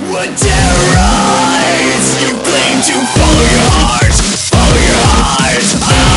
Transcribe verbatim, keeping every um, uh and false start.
would terrorize. You claim to follow your heart, follow your heart.